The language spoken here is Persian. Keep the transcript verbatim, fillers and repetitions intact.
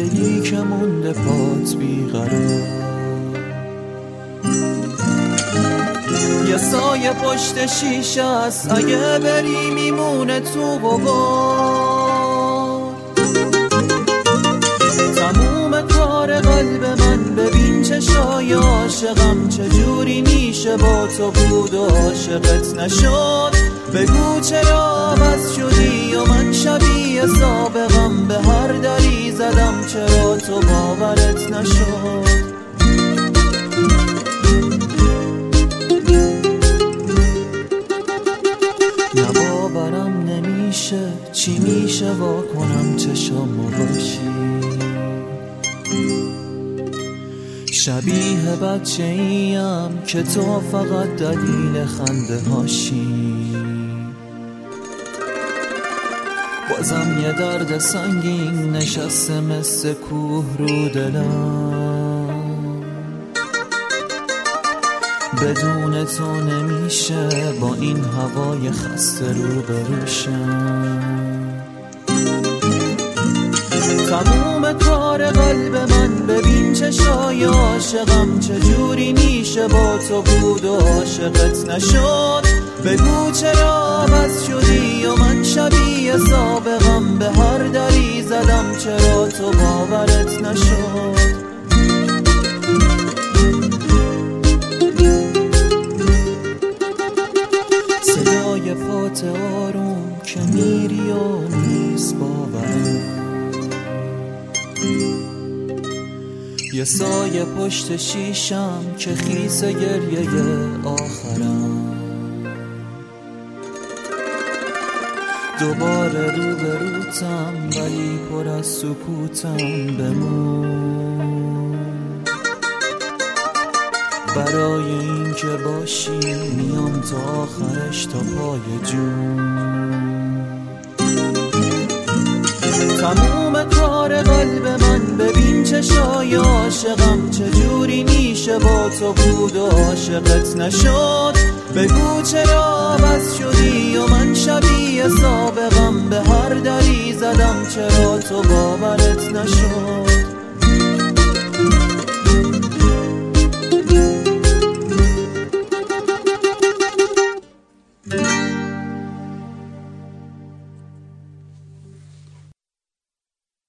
دلی که مونده پات بیقرار. یه سایه پشت شیشه است، اگه بری میمونه تو غبار. تموم کار قلب من، ببین چشای عاشقم چجوری میشه با تو بود و عاشقت نشد. بگو چرا عوض شدی و من شبیه سابقم، به هر دری زدم چرا تو باورت نشد. نباورم نمیشه، چی میشه واکنم چشامو باشی. شبیه بچه ایم که تو فقط دلیل خنده هاشی. بازم یه درد سنگین نشسته مثل کوه رو دلم. بدون تو نمیشه با این هوای خسته رو بروشم. تموم کار قلب من، ببین چشای عاشقم چجوری میشه با تو بود و عاشقت نشد. بگو چرا عوض شدی و من شبیه سابقم، به هر دری زدم چرا تو باورت نشد. صدای پات آروم که میری و نیست باورم. یه سایه پشت شیشم که خیس گریه آخرم. دوباره رو به روتم ولی پر از سکوتم بمون. برای این که باشی میام تا آخرش تا پای جون. تموم کار قلب من، ببین چشای عاشقم چجوری میشه با تو بود و عاشقت نشد. بگو چرا عوض شدی و من شبیه سابقم، به هر دری زدم چرا تو باورت نشد.